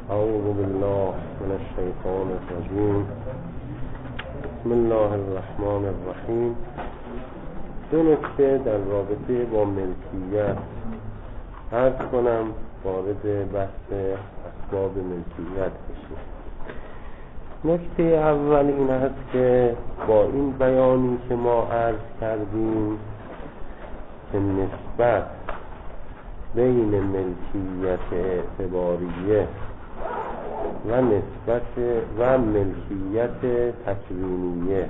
اعوذ بالله من الشیطان الرجیم. بسم الله الرحمن الرحیم. دو نکته در رابطه با ملکیت عرض کنم، وارد بحث اسباب ملکیت بشیم. نکته اول این است که با این بیانی که ما عرض کردیم که نسبت بین ملکیت اعتباریه و ملکیت تکوینیه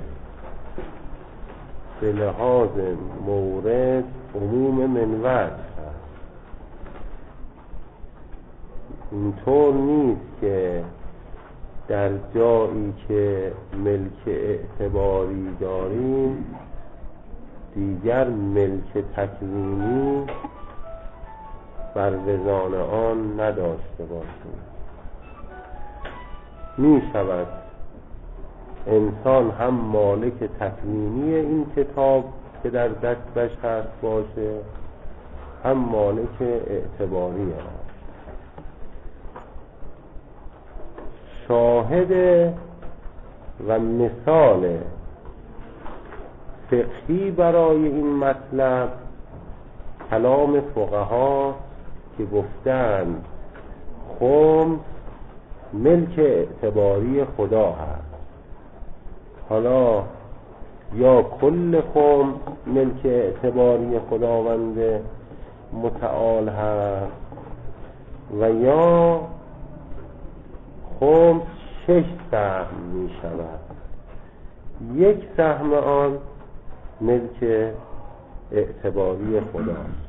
به لحاظ مورد عموم من وجه هست. اینطور نیست که در جایی که ملک اعتباری داریم دیگر ملک تکوینی بر وزان آن نداشته باشیم. می شود انسان هم مالک تکوینی این کتاب که در دستش هست باشه، هم مالک اعتباری هست. شاهد و مثال فقهی برای این مطلب کلام فقها که گفتند خمس ملک اعتباری خدا هست. حالا یا کل خمس ملک اعتباری خداوند متعال هست و یا خمس 6 سهم می شود. 1 سهم آن ملک اعتباری خداست،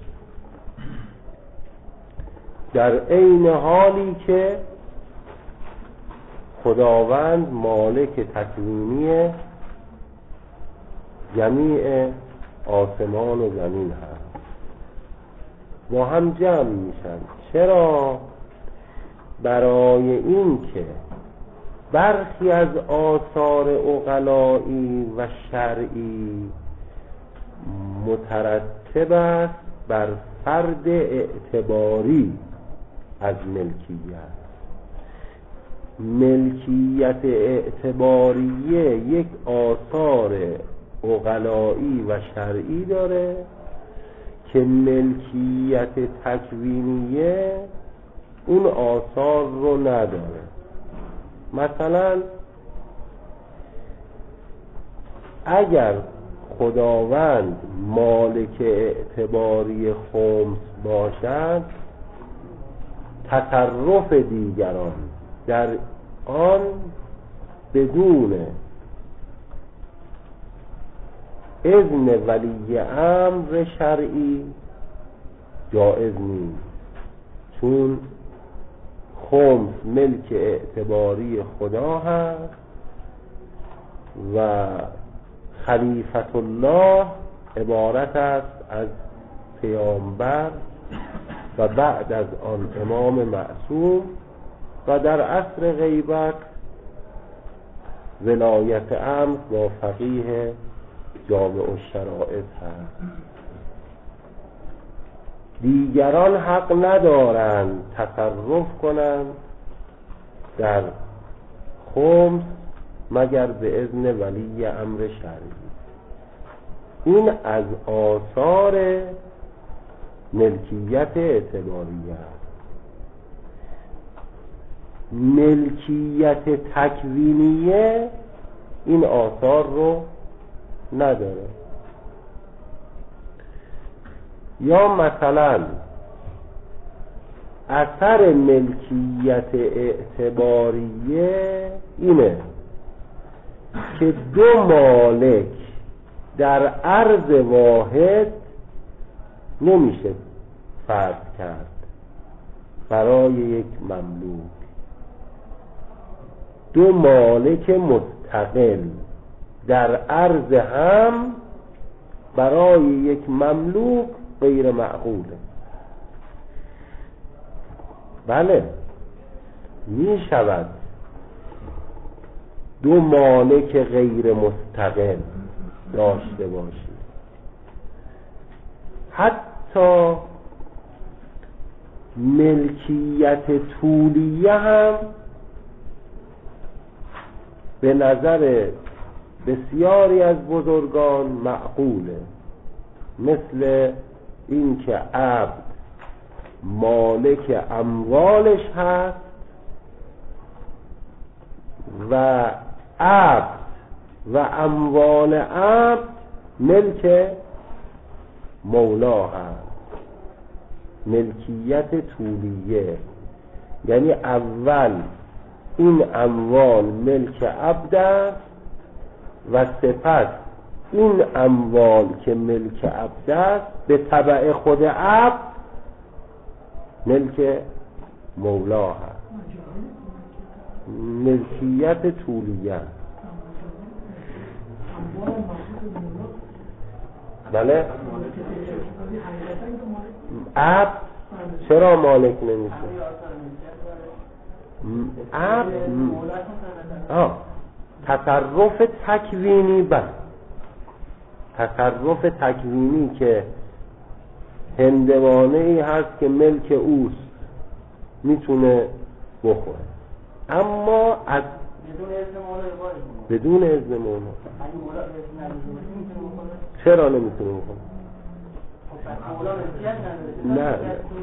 در عین حالی که خداوند مالک تکوینی جمیع آسمان و زمین هست. با هم جمع میشن. چرا؟ برای این که برخی از آثار عقلایی و شرعی مترتب است بر فرد اعتباری از ملکیت. ملکیت اعتباریه یک آثار عقلایی و شرعی داره که ملکیت تکوینیه اون آثار رو نداره. مثلا اگر خداوند مالک اعتباری خمس باشد، تصرف دیگران در آن بدون اذن ولی امر شرعی جائز نیست، چون خمس ملک اعتباری خدا هست و خلیفت الله عبارت است از پیامبر و بعد از آن امام معصوم و در عصر غیبت ولایت امر با فقیه جامع الشرائط هست. دیگران حق ندارند تصرف کنند در خمس مگر به اذن ولی امر شرعی. این از آثار ملکیت اعتباریه است. ملکیت تکوینیه این آثار رو نداره. یا مثلا اثر ملکیت اعتباریه اینه که 2 مالک در عرض واحد نمیشه فرض کرد برای یک مملوک. 2 مالک مستقل در عرض هم برای یک مملوک غیر معقوله. بله می شود 2 مالک غیر مستقل داشته باشید. حتی ملکیت طولیه هم به نظر بسیاری از بزرگان معقوله، مثل این که عبد مالک اموالش هست و عبد و اموال عبد ملک مولا هست. ملکیت طولیه یعنی اول این اموال ملک عبد است و سپس این اموال که ملک عبد است به تبع خود عبد ملک مولا هست. ملکیت طولیه. بله عبد چرا مالک نمیشه؟ عبد تصرف تکوینی بس، تصرف تکوینی که هندوانه ای هست که ملک اوست میتونه بخوره، اما از بدون اذن مولا چرا نمیتونه بخوره؟ نه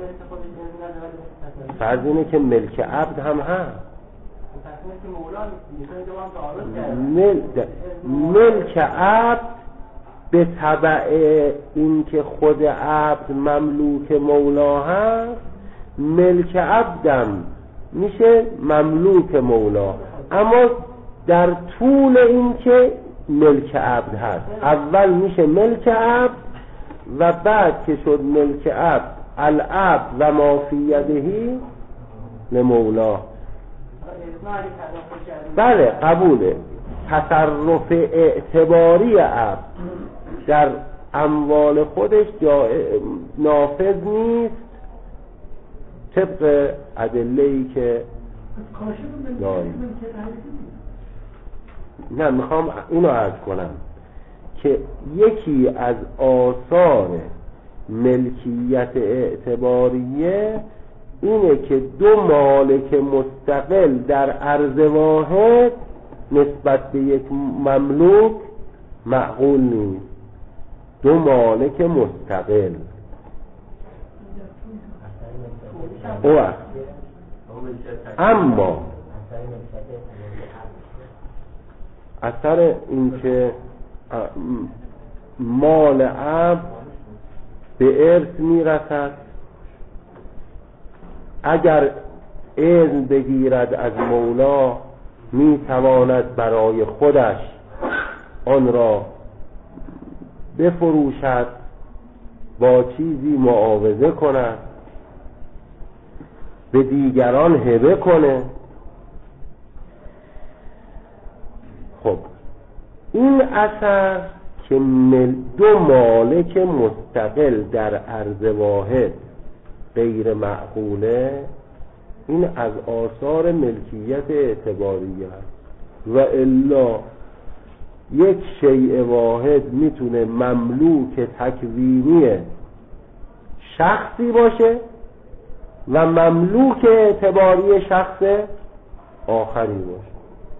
فرض اینه که ملک عبد هم هست. ملک عبد به تبع این که خود عبد مملوک مولا هست، ملک عبدم میشه مملوک مولا، اما در طول این که ملک عبد هست اول میشه ملک عبد و بعد که شد ملک عبد العبد و ما فی یده لمولا. بله قبوله. تصرف اعتباری عبد در اموال خودش نافذ نیست طبق ادله‌ای که داریم. نه میخوام اینو عرض کنم که یکی از آثار ملکیت اعتباریه اینه که دو مالک مستقل در عرض واحد نسبت به یک مملوک معقول نیست. دو مالک مستقل اما اثر این که مال عبد به ارث میرسد، اگر اذن بگیرد از مولا میتواند برای خودش آن را بفروشد، با چیزی معاوضه کند، به دیگران هبه کنه. خب این اثر که دو مالک مستقل در عرض واحد غیر معقوله، این از آثار ملکیت اعتباریه است. و الا یک شیء واحد میتونه مملوک تکوینی شخصی باشه و مملوک اعتباری شخص آخری باشه.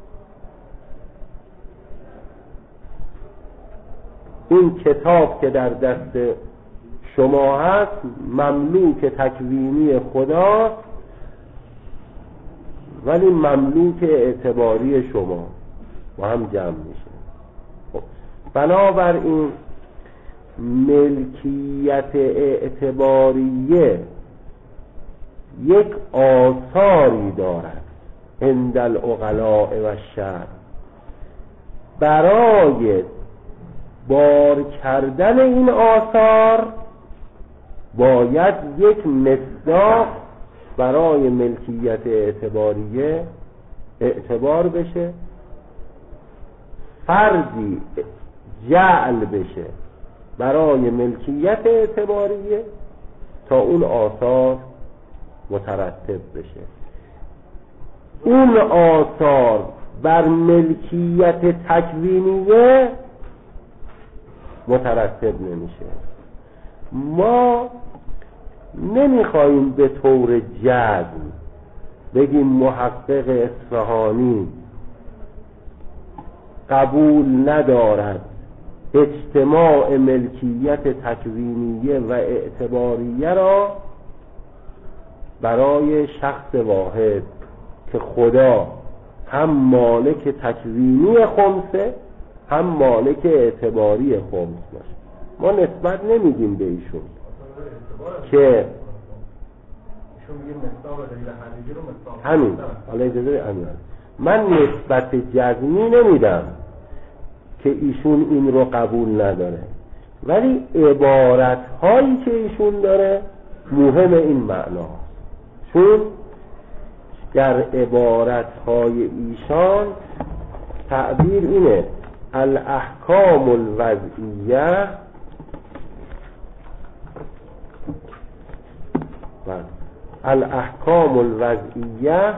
این کتاب که در دست شما هست مملوک تکوینی خدا ولی مملوک اعتباری شما با هم جمع میشه. خب بنابراین ملکیت اعتباریه یک آثاری دارد عند العقلاء و الشرع. برای بار کردن این آثار باید یک مصداق برای ملکیت اعتباریه اعتبار بشه، فرضی جعل بشه برای ملکیت اعتباریه تا اون آثار مترتب بشه. اون آثار بر ملکیت تکوینیه مترتب نمیشه. ما نمیخوایم به طور جزم بگیم محقق اصفهانی قبول ندارد اجتماع ملکیت تکوینیه و اعتباریه را برای شخص واحد که خدا هم مالک تکوینی خمسه هم مالک اعتباری خمس باشه. ما نسبت نمیدیم به ایشون که همین حالا اجازه همین من نسبت جزمی نمیدم که ایشون این رو قبول نداره، ولی عبارت هایی که ایشون داره مهم این معنا، چون در عبارت های ایشان تعبیر اینه الاحکام الوضعیه الاحکام الوضعیه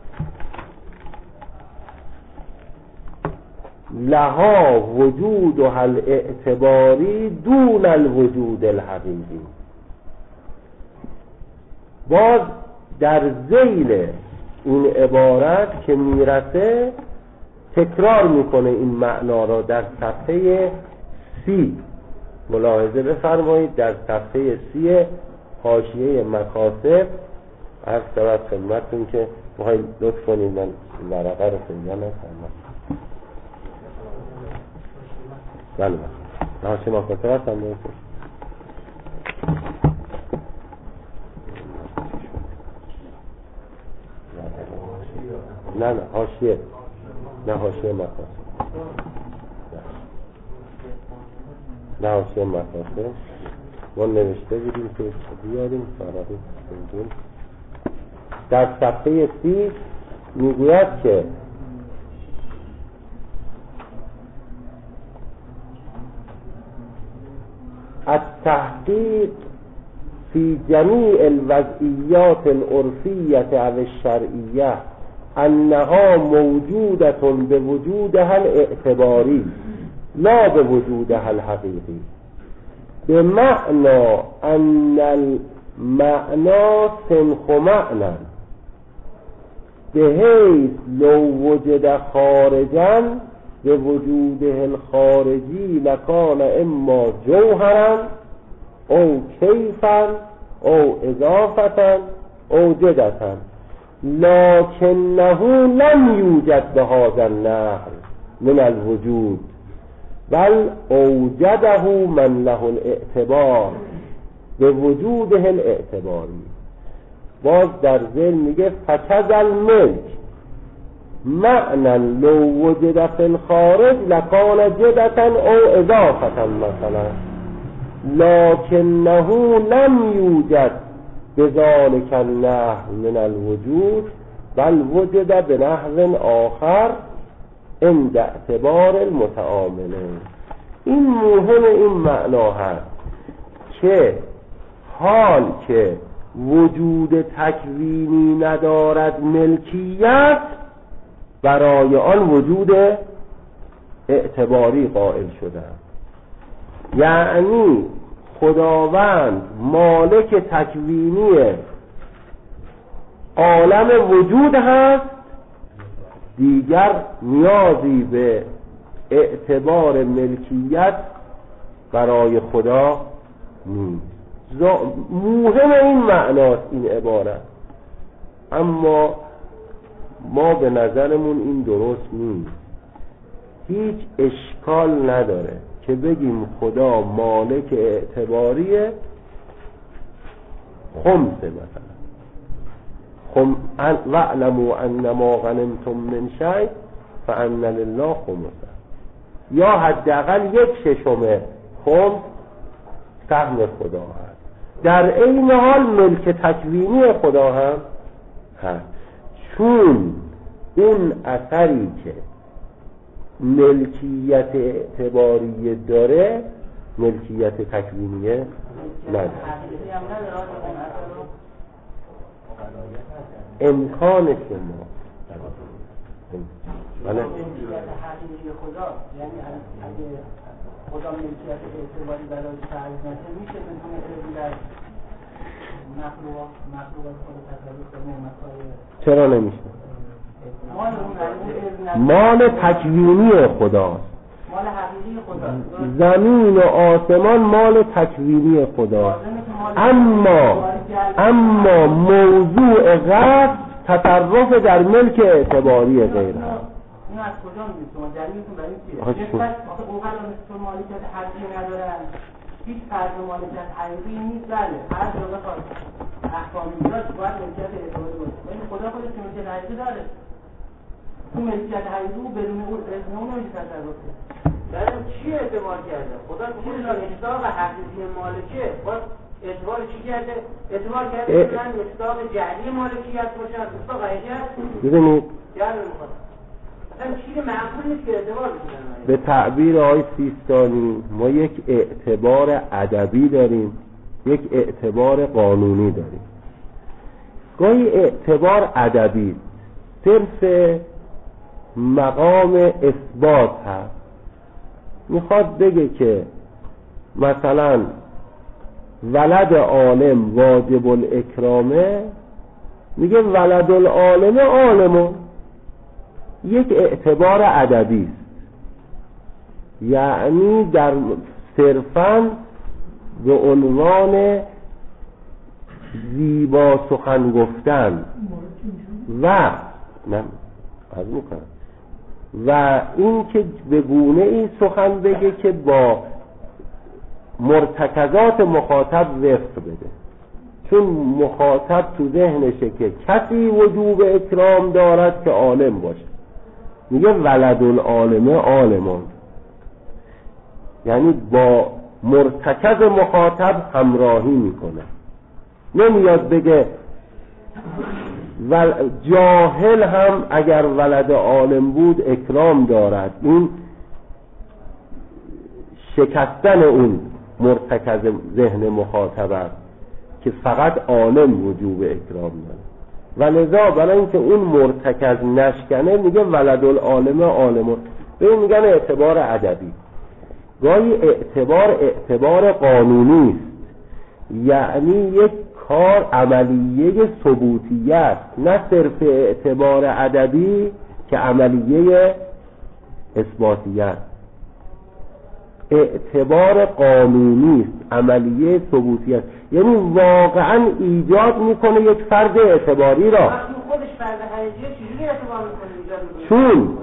لها وجودها الاعتباری دون الوجود الحقیقی. باز در ذیل این عبارت که میرسه تکرار میکنه این معنا را در صفحه 30. ملاحظه بفرمایید در صفحه 30 حاشیه مکاسب عرض شود خدمتتون که میخواید لطف کنید من ورقه رو پیدا نکنم. بله حاشیه مکاسب هستم نه حاشیه مکاسب نه حاشیه مکاسب ما نوشته بودیم که بیاریم سراغی بودیم. در صفحه 30 میگوید که التحقیق فی جمیع الوضعیات العرفیة و الشرعیة انها موجودة بوجودها الاعتباری لا بوجودها الحقیقی بمعنى ان المعنى سنخ معنى بحيث لو وجد خارجا بوجوده الخارجي لكان اما جوهرا او كيفا او اضافة او جدة لكنه لم يوجد بهذا النحو من الوجود بل اوجده من له الاعتبار به وجوده الاعتباری. باز در ذهن میگه فکذ الملک معنی لو وجد فی الخارج لکان جدتا او اضافتا مثلا لکنه لم یوجد بذلك النحو من الوجود بل وجد بنحو آخر عند اعتبار المتعاملین. این مهم این معنا هست که حال که وجود تکوینی ندارد ملکیت برای آن وجود اعتباری قائل شدن، یعنی خداوند مالک تکوینی عالم وجود هست، دیگر نیازی به اعتبار ملکیت برای خدا نیست. مهم این معناست این عبارت، اما ما به نظرمون این درست نیست. هیچ اشکال نداره که بگیم خدا مالک اعتباری خمسه مثلا واعلموا انما غنمتم من شیء فان لله خمسه، یا حداقل 1/6 خمس سهم خدا هست. در این حال ملک تکوینی خدا هم هست، چون اون اثری که ملکیت اعتباری داره ملکیت تکوینیه نداره. امکان شما ملکیت حقیقی خدا، یعنی اگه خدا ملکیت اعتباری برای تعریف نشه میشه مخلوقات خود تصرف کنه نعمت‌های چرا نمیشه؟ مال تکوینی خداست. مال حقیقی خداست. زمین و آسمان مال تکوینی خداست. اما موضوع قصد تصرف در ملک اعتباری غیر هست. این از کجا میگید شما؟ دلیلتون برای چیه؟ نسبت اوقات مثل مالکیت حقیقی ندارن، هیچ فرد مالکیت حقیقی نیست. بله هر جزء خاص احکامی داشت باید ملکیت اعتباری باشه، ولی خدا خودش ملکیت حقیقی داره. اون ملکیت حقیقی بدون اون اسم اون نمیشه تصرف کرد. بعدم چی اعتبار کرده؟ خدا چی مصداق حقیقی مالکه؟ باز اعتبار چی کرده؟ اعتبار کرده که من مصداق جعلی مالکیت باشم، مصداق حقیقیت. ببینید چیز معقول نیست که اعتبار بکنن. به تعبیر آقای سیستانی ما یک اعتبار ادبی داریم، یک اعتبار قانونی داریم. گاهی اعتبار ادبی صرف مقام اثبات هست، میخواد بگه که مثلا ولد عالم واجب الاکرامه، میگه ولد العالم عالمون، یک اعتبار ادبی است، یعنی در صرفاً به عنوان زیبا سخن گفتن و این که به گونه ای سخن بگه که با مرتکزات مخاطب وفق بده، چون مخاطب تو ذهنشه که کسی وجوب اکرام دارد که عالم باشه، میگه ولد العالم عالمون، یعنی با مرتکز مخاطب همراهی میکنه. نمیاد بگه جاهل هم اگر ولد عالم بود اکرام دارد، این شکستن اون مرتکز ذهن مخاطب است که فقط عالم وجوب اکرام داره، و لذا برای اینکه اون مرتکز نشکنه میگه ولد العالم عالمون. به این میگن اعتبار ادبی. گاهی اعتبار قانونی است، یعنی یک کار عملیه ثبوتیه است، نه صرف اعتبار ادبی که عملیه اثباتیه است. اعتبار قانونی است، عملیه ثبوتیه است، یعنی واقعا ایجاد میکنه یک فرد اعتباری را. خودش فرد حقیقیه چجوری اعتبار میکنه؟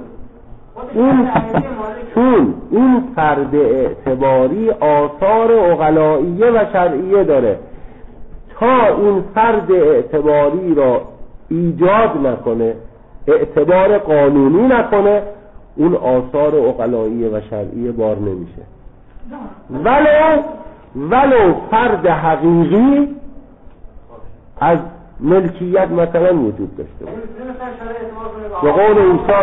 چون این فرد اعتباری آثار عقلائیه و شرعیه داره. تا این فرد اعتباری را ایجاد نکنه، اعتبار قانونی نکنه، اون آثار عقلائیه و شرعیه بار نمیشه. ولو فرد حقیقی از ملکیت مثلا وجود داشته باشه. به قول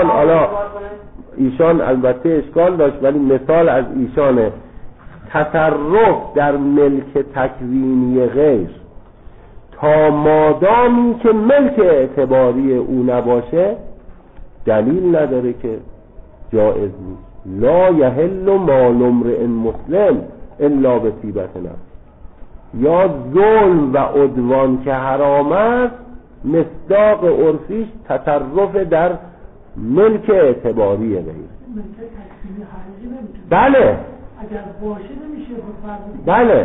ایشان البته اشکال داشت، ولی مثال از ایشانه، تصرف در ملک تکوینی غیر تا مادامی که ملک اعتباری او نباشه دلیل نداره که جائز نیست. لا یحل مال امرئ مسلم الا بطیبة نفس. یا ظلم و عدوان که حرام است، مصداق عرفیش تصرف در ملک اعتباری غیر. بله اگر باشه نمیشه. بله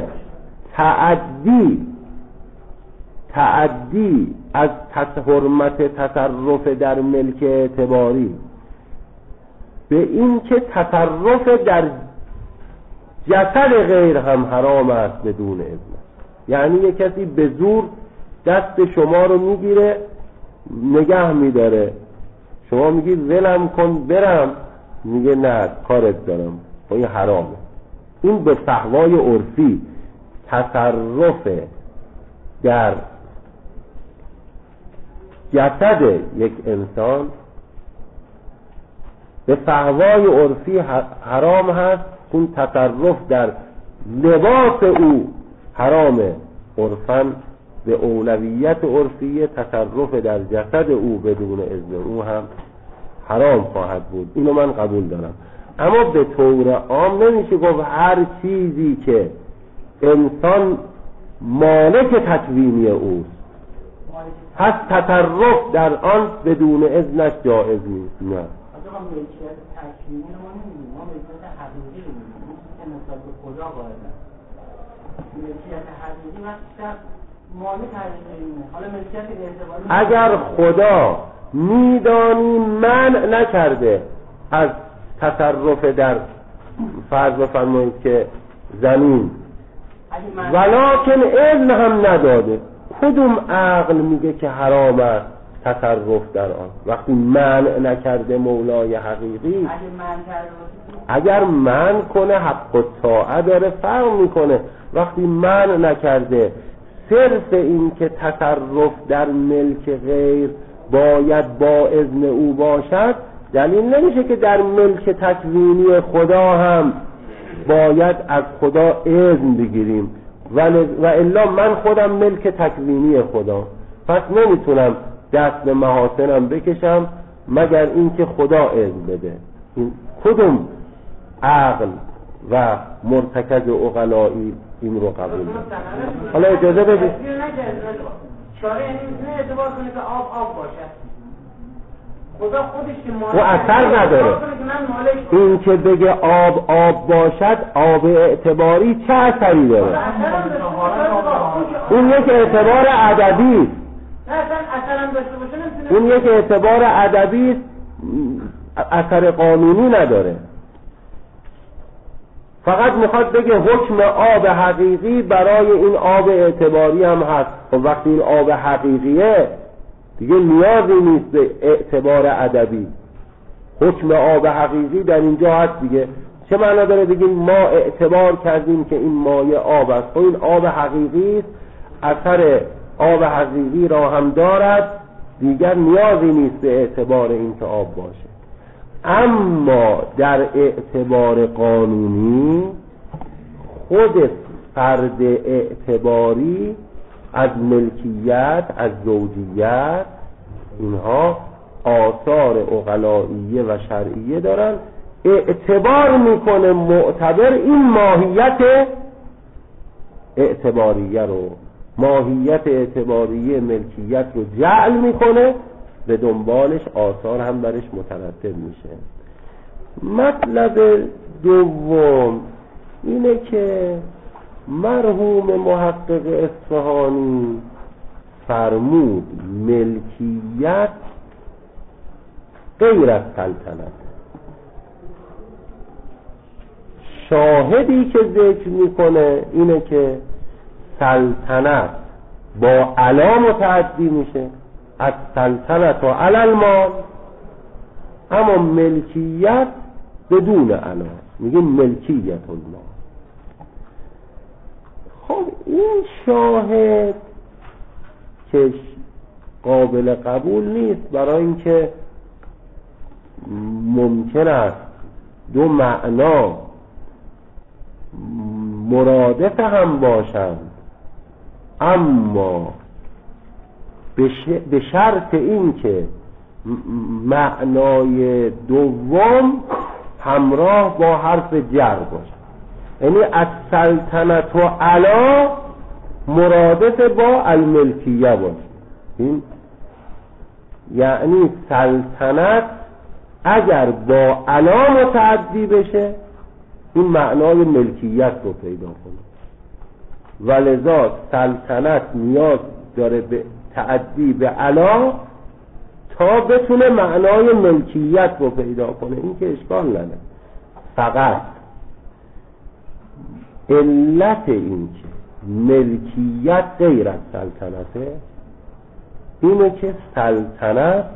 تعدی از حرمت تصرف در ملک اعتباری به این که تصرف در جسد غیر هم حرام است بدون اذن. یعنی یک کسی به زور دست شما رو میگیره نگه میداره، شما میگی ولم کن برم، میگه نه کارت دارم، این حرامه. این به فحوای عرفی تصرف در جسد یک انسان به فحوای عرفی حرام هست. اون تصرف در لباس او حرامه عرفاً، به اولویت عرفیه تصرف در جسد او بدون اذن او هم حرام خواهد بود. اینو من قبول دارم. اما به طور عام نمیشه گفت هر چیزی که انسان مالک تکوینی اوست، پس تصرف در آن بدون اذنش جایز نیست. نه ملکیت تکوینی ما نمیدونیم، ما ملکیت حقیقی میدونیم که نسبت به خدا قائلن. ملکیت حقیقی وقتی مالک حقیقی اینه. حالا ملکیت اعتباری اگر خدا میدانی منع نکرده از تصرف در فرض بفرمایید که زمین، ولکن اذن هم نداده، کدوم عقل میگه که حرام است تصرف در آن وقتی منع نکرده مولای حقیقی؟ اگر منع کنه حق الطاعه داره، فرق میکنه. وقتی منع نکرده، صرف این که تصرف در ملک غیر باید با اذن او باشد دلیل نمیشه که در ملک تکوینی خدا هم باید از خدا اذن بگیریم. و الا من خودم ملک تکوینی خدا، پس نمیتونم دست به محاسنم بکشم مگر اینکه خدا اذن بده. این کدوم عقل و مرتکز عقلایی این رو قبول داره؟ حالا اجازه بدید چاره یعنی میتونه اعتبار کنه که آب باشه، خدا خودش که مالک و اثر نداره. این که بگه آب باشد، آب اعتباری چه اثری داره؟ اون یک اعتبار ادبی، اون یک اعتبار ادبی، اثر قانونی نداره. فقط میخواد بگه حکم آب حقیقی برای این آب اعتباری هم هست. و وقتی این آب حقیقیه دیگه نیازی نیست به اعتبار ادبی. حکم آب حقیقی در اینجا هست دیگه. چه معنا داره بگیم ما اعتبار کردیم که این مایه آب است؟ خب این آب حقیقی است، اثر آب حقیقی را هم دارد، دیگر نیازی نیست به اعتبار این که آب باشه. اما در اعتبار قانونی خود فرد اعتباری از ملکیت، از زوجیت، اینها آثار عقلائیه و شرعیه دارن، اعتبار میکنه معتبر این ماهیت اعتباریه رو، ماهیت اعتباریه ملکیت رو جعل میکنه، به دنبالش آثار هم برش مترتب میشه. مطلب دوم اینه که مرحوم محقق اصفهانی فرمود ملکیت غیر از سلطنت. شاهدی که ذکر میکنه اینه که سلطنت با علا متعدی میشه، از سلطنت و علی المال، اما ملکیت بدون علا، میگه ملکیت المال. خب این شاهد که قابل قبول نیست، برای اینکه ممکن است دو معنا مرادف هم باشند، اما به شرط این که معنای دوم همراه با حرف جر باشه. یعنی از سلطنت و علا مرادف با الملکیه باشه. این یعنی سلطنت اگر با علا متعدی بشه این معنای ملکیت رو پیدا کنه، ولذا سلطنت نیاز داره به تعدی به علا تا بتونه معنای ملکیت رو پیدا کنه. این که اشکال نداره. فقط علت این که ملکیت غیر از سلطنته اینه که سلطنت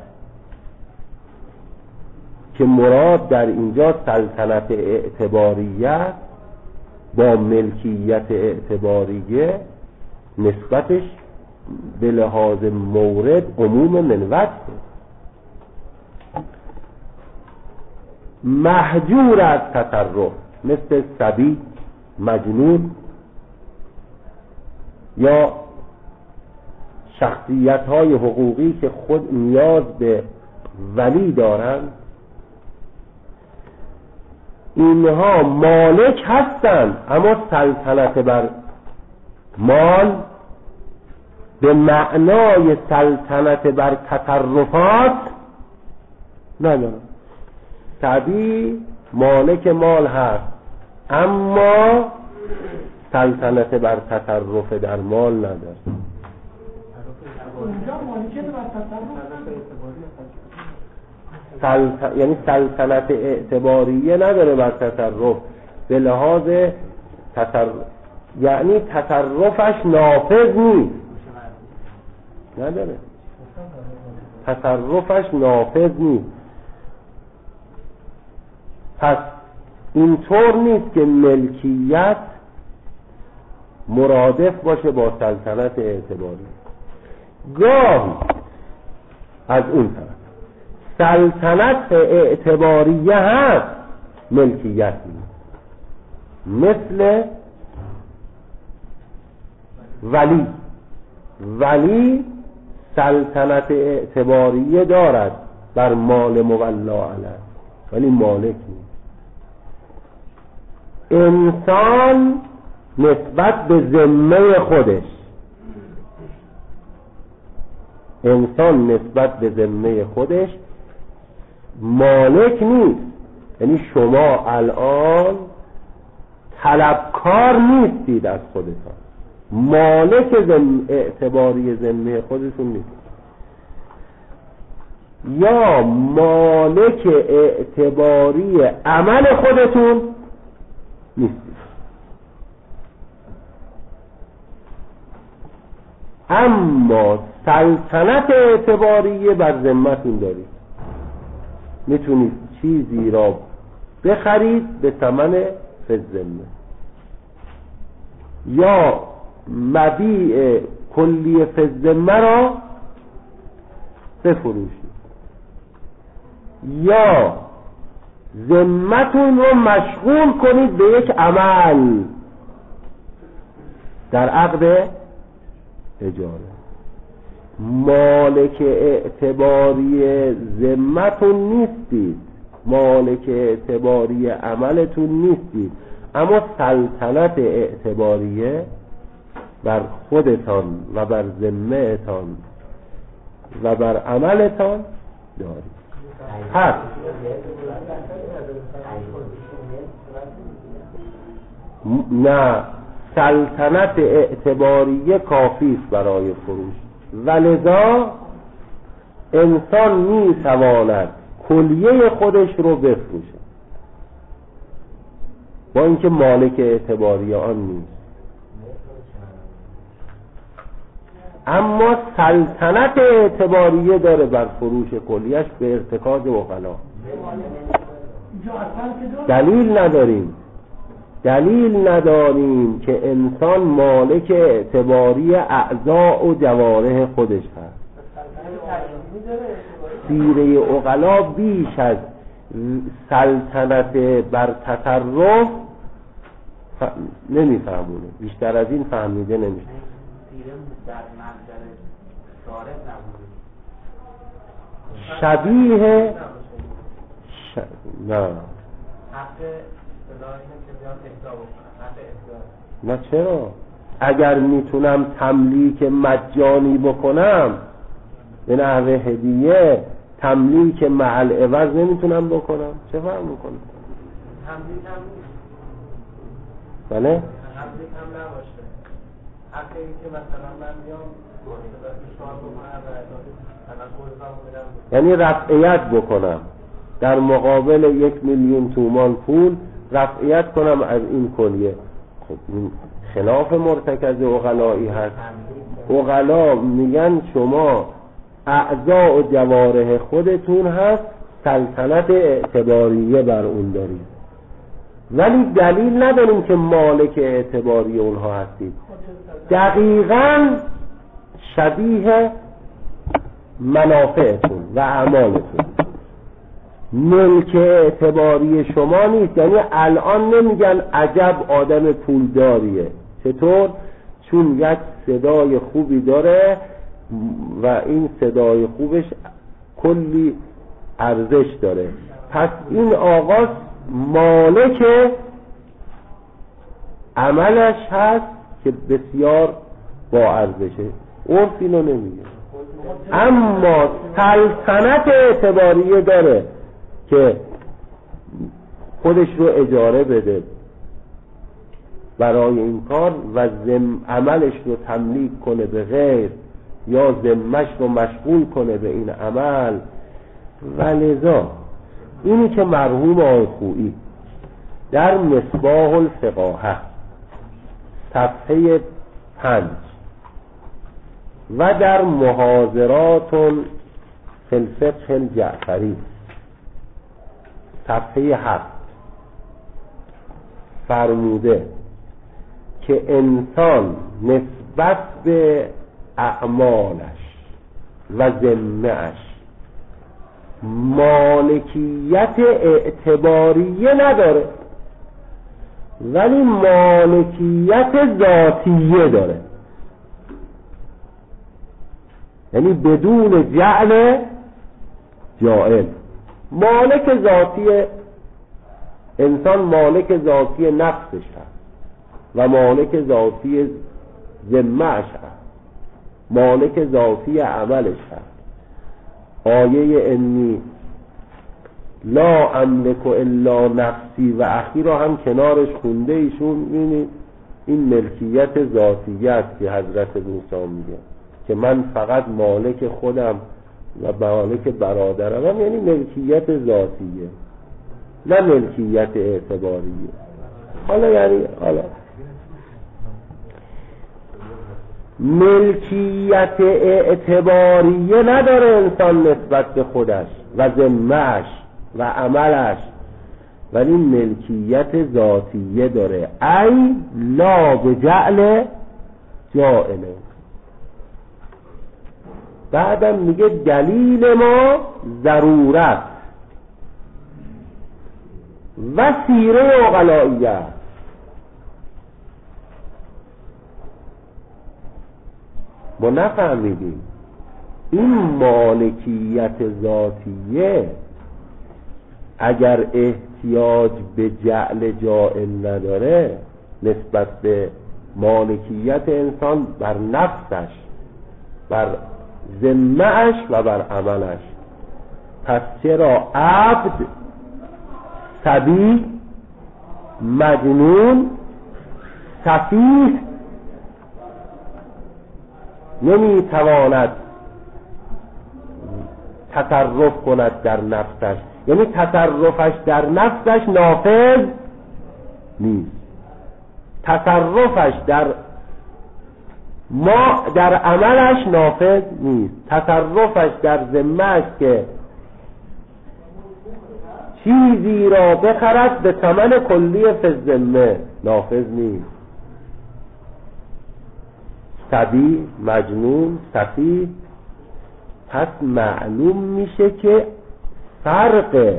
که مراد در اینجا سلطنت اعتباریت با ملکیت اعتباریه نسبتش به لحاظ مورد عموم من وجه، محجور از تصرف، مثل صبی، مجنون یا شخصیت های حقوقی که خود نیاز به ولی دارند، اینها مالک هستند اما سلطنت بر مال به معنای سلطنت بر تصرفات نداره. طبیعی مالک مال هست اما سلطنت بر تصرف در مال نداره. یعنی سلطنت اعتباریه نداره بر تصرف به لحاظ یعنی تصرفش نافذ نیست، نداره، تصرفش نافذ نیست. پس اینطور نیست که ملکیت مرادف باشه با سلطنت اعتباری. گاهی از اون طرف سلطنت اعتباریه هست ملکیت نیست، مثل ولی سلطنت اعتباریه دارد بر مال مولا علیه ولی مالک نیست. انسان نسبت به ذمه خودش، انسان نسبت به ذمه خودش مالک نیست. یعنی شما الان طلبکار نیستید از خودتان، مالک اعتباری ذمه خودتون نیست، یا مالک اعتباری عمل خودتون نیستید. اما سلطنت اعتباریه بر ذمتون دارید، میتونید چیزی را بخرید به ثمن فزمه یا مبیع کلی فزمه را بفروشید یا ذمتون رو مشغول کنید به یک عمل در عقد اجاره. مالک اعتباری ذمتون نیستید، مالک اعتباری عملتون نیستید، اما سلطنت اعتباریه بر خودتان و بر ذمه‌تان و بر عملتان دارید. پس نه، سلطنت اعتباریه کافی است برای فروش، ولذا انسان میتواند کلیه خودش رو بفروشه با اینکه مالک اعتباری آن نیست، اما سلطنت اعتباریه داره بر فروش کلیهش به ارتکاز عقلا. دلیل نداریم که انسان مالک اعتباری اعضاء و جوارح خودش هست. سیره عقلا بیش از سلطنت بر تصرف نمیفهمونه، بیشتر از این فهمیده نمیشه. شبیه نه نه چرا؟ اگر میتونم تملیک مجانی بکنم به نحوه هدیه، تملیک محل عوض نمیتونم بکنم؟ چه فرق میکنه؟ تملیک هم بله؟ تملیک هم نباشه. حقی که مثلا من میام یعنی رفعیت بکنم در مقابل 1,000,000 تومان پول رفعیت کنم از این کلیه. خب این خلاف مرتکز عقلایی هست. عقلا میگن شما اعضاء و جوارح خودتون هست، سلطنت اعتباریه بر اون دارید، ولی دلیل نداریم که مالک اعتباری اونها هستید. دقیقاً شبیه منافعتون و اعمالتون. ملک اعتباری شما نیست. یعنی الان نمیگن عجب آدم پولداریه. چطور؟ چون یک صدای خوبی داره و این صدای خوبش کلی ارزش داره، پس این آقا مالک عملش هست که بسیار با ارزشه، عرف اینو نمیگه. اما سلطنت اعتباریه داره که خودش رو اجاره بده برای این کار و عملش رو تملیک کنه به غیر یا ذمه‌اش رو مشغول کنه به این عمل. و لذا اینی که مرحوم آقای خویی در مصباح الفقاهه صفحه 5 و در محاضرات فی الفقه الجعفری صفحه 7 فرموده که انسان نسبت به اعمالش و ذمه‌اش مالکیت اعتباریه نداره ولی مالکیت ذاتیه داره، یعنی بدون جعل جائل. مالک ذاتی انسان مالک ذاتی نفسش هست و مالک ذاتی ذمه‌اش هست، مالک ذاتی عملش هست. آیه انی لا املک الا نفسی و اخی را هم کنارش خونده ایشون. می‌بینید این ملکیت ذاتیه است که حضرت موسی میگه که من فقط مالک خودم و مالک برادرم، یعنی ملکیت ذاتیه نه ملکیت اعتباریه. حالا ملکیت اعتباریه نداره انسان نسبت به خودش و ذمه‌اش و عملش، ولی ملکیت ذاتیه داره. ای لا بجعل جائله. بعدم میگه دلیل ما ضرورت و سیره عقلائیه. ما نفهمیدیم این مالکیت ذاتیه اگر احتیاج به جعل جائل نداره نسبت به مالکیت انسان بر نفسش، بر ذمه‌اش و بر عملش، پس چرا عبد، صبی، مجنون، سفیه نمیتواند تصرف کند در نفسش؟ یعنی تصرفش در نفسش نافذ نیست، تصرفش در عملش نافذ نیست، تصرفش در ذمه‌اش که چیزی را بخرد به ثمن کلی فی الذمه نافذ نیست. صبی، مجنون، سفیه. پس معلوم میشه که فرق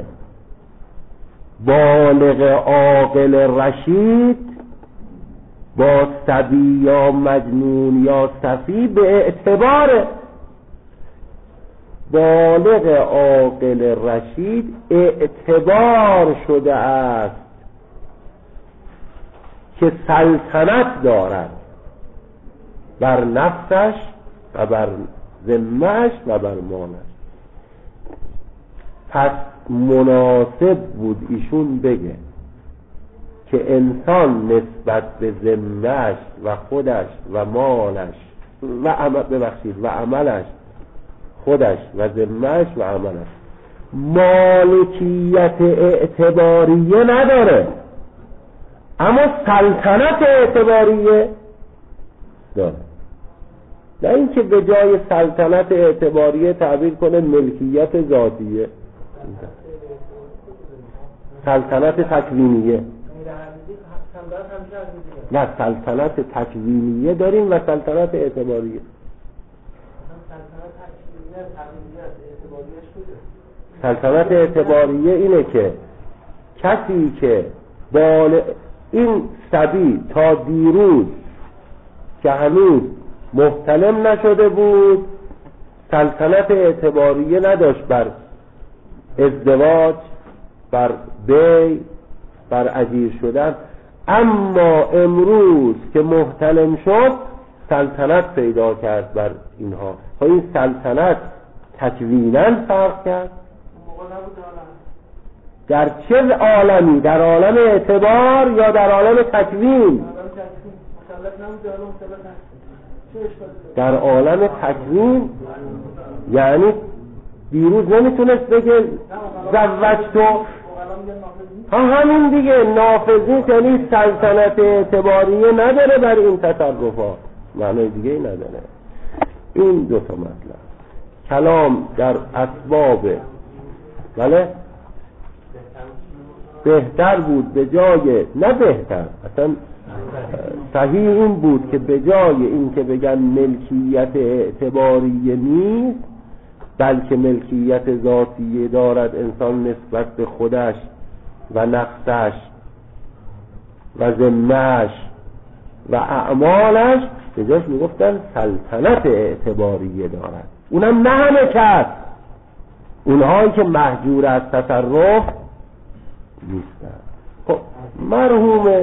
بالغ عاقل رشید با صبی یا مجنون یا سفیه به اعتبار بالغ عاقل رشید اعتبار شده است که سلطنت دارد بر نفسش و بر ذمه‌اش و بر مالش. پس مناسب بود ایشون بگه که انسان نسبت به ذمه‌اش و خودش و مالش و عملش، خودش و ذمه‌اش و عملش مالکیت اعتباریه نداره، اما سلطنت اعتباریه داره. نه اینکه به جای سلطنت اعتباریه تعبیر کنه ملکیت ذاتیه، سلطنت تکوینیه. نه، سلطنت تکوینیه داریم و سلطنت اعتباریه. سلطنت اعتباریه اینه که کسی که این صبی تا دیروز که هنوز محتلم نشده بود سلطنت اعتباریه نداشت بر ازدواج، بر بی، بر اجیر شدن، اما امروز که محتلم شد سلطنت پیدا کرد بر اینها. این سلطنت تکویناً فرق کرد. در چه عالمی؟ در عالم اعتبار یا در عالم تکوین؟ در عالم تکوین. یعنی دیروز نمیتونست بگه زوجتو، همین دیگه نافذی، یعنی سلطنت اعتباریه نداره بر این تصرفات، معنی دیگه نداره. این دو تا مطلب. کلام در اسباب، بله بهتر بود به جای، نه بهتر، اصلا صحیح این بود که به جای این که بگن ملکیت اعتباریه نیست بلکه ملکیت ذاتیه دارد انسان نسبت به خودش و نفسش و ذمه‌اش و اعمالش، به جاش میگفتن سلطنت اعتباریه دارد. اونم نه همه کس، اونهایی که محجور از تصرف نیستن. خب مرحومه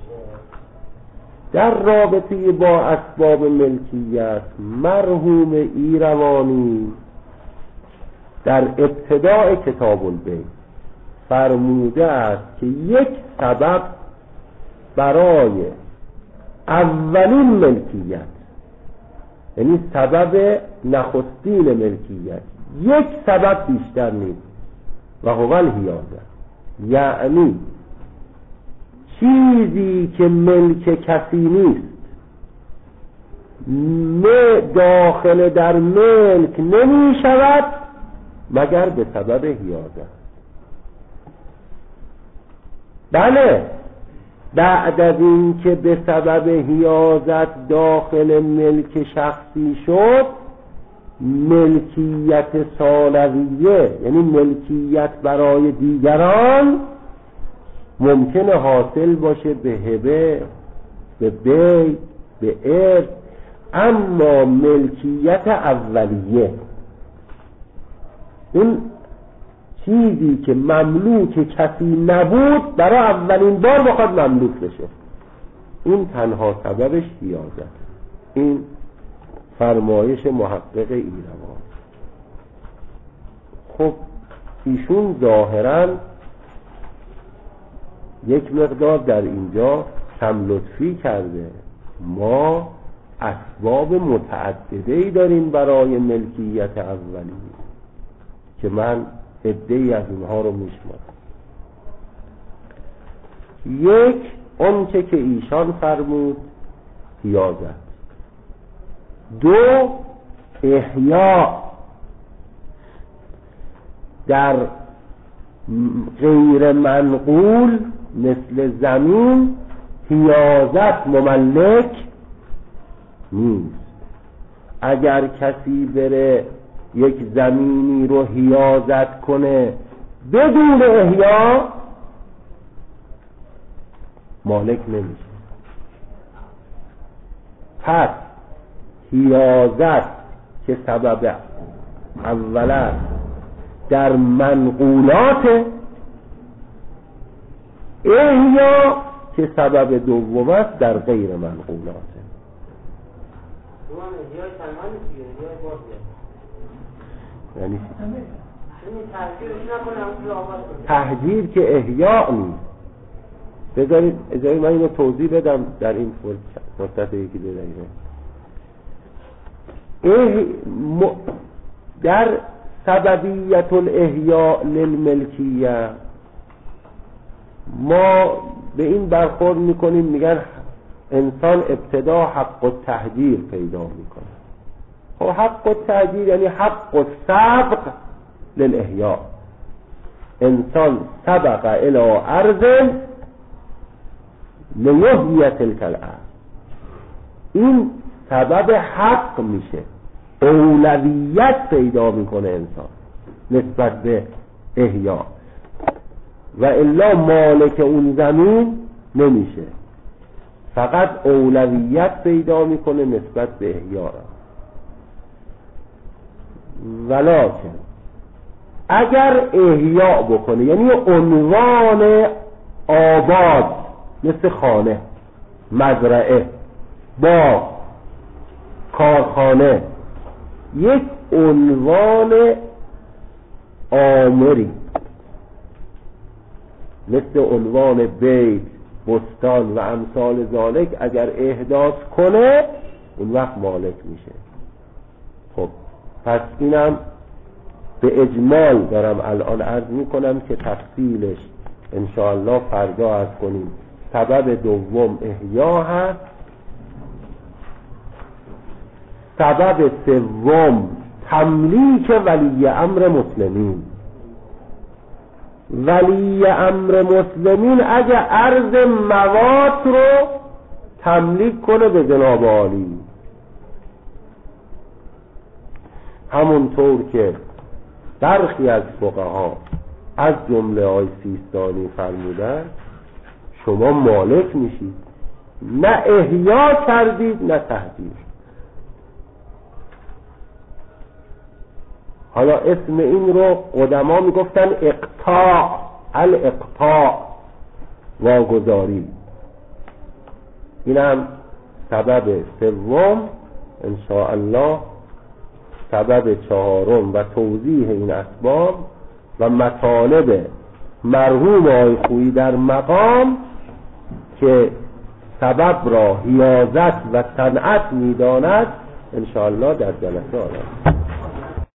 در رابطه با اسباب ملکیت، مرحوم ایروانی در ابتداء کتاب البیع فرموده است که یک سبب برای اولین ملکیت، یعنی سبب نخستین ملکیت، یک سبب بیشتر نیست و هو الحیازه، یعنی چیزی که ملک کسی نیست، نه داخل در ملک نمی شود مگر به سبب حیازت. بله بعد از این که به سبب حیازت داخل ملک شخصی شد، ملکیت ثانویه یعنی ملکیت برای دیگران ممکنه حاصل باشه به هبه، به بیع، به ارث، اما ملکیت اولیه، اون چیزی که مملوک کسی نبود برای اولین بار بخواد مملوک بشه، این تنها سببش حیازت. این فرمایش محقق ایروان. خب ایشون ظاهراً یک مقدار در اینجا کم لطفی کرده. ما اسباب متعدده‌ای داریم برای ملکیت اولی که من عده‌ای از اینها رو میشمارم. یک، اون که ایشان فرمود حیازت. دو، احیا. در غیر منقول مثل زمین حیازت مملک نیست. اگر کسی بره یک زمینی رو حیازت کنه بدون احیا، مالک نمیشه. پس حیازت که سبب اوله در منقولات، احیا که سبب دوم است در غیر منقولات. یعنی تهجیر که احیا نیست. بذارید اجازه من اینو توضیح بدم در این فرصت یکی دو دقیقه. در سببیت الاحیا للملکیه ما به این برخورد میکنیم، میگن انسان ابتدا حق التهجیر پیدا میکنه. خب حق التهجیر یعنی حق السبق للاحیا. انسان سبق الى ارض لیحیی تلک الارض، این سبب حق میشه، اولویت پیدا میکنه انسان نسبت به احیا، و الا مالک اون زمین نمیشه، فقط اولویت پیدا میکنه نسبت به احیا. ولکن اگر احیا بکنه، یعنی عنوان آباد مثل خانه، مزرعه، باغ، کارخانه، یک عنوان آمری مثل عنوان بیت، بستان و امثال ذالک اگر احداث کنه اون وقت مالک میشه. خب پس اینم به اجمال دارم الان عرض میکنم که تفصیلش انشاءالله فردا عرض کنیم. سبب دوم احیا هست. سبب سوم تملیک ولی امر مسلمین. ولی امر مسلمین اگه عرض مواد رو تملیک کنه به جناب عالی، همونطور که برخی از فقها از جمله آقای سیستانی فرمودن شما مالک میشید، نه احیا کردید نه تهدید. حالا اسم این رو قدما میگفتن اقطاع، الاقطاع، واگذاری. اینم سبب سوم انشاءالله. سبب چهارم و توضیح این اسباب و مطالب مرحوم آقای خویی در مقام که سبب را حیازت و صنعت میداند انشاءالله در جلسه آینده.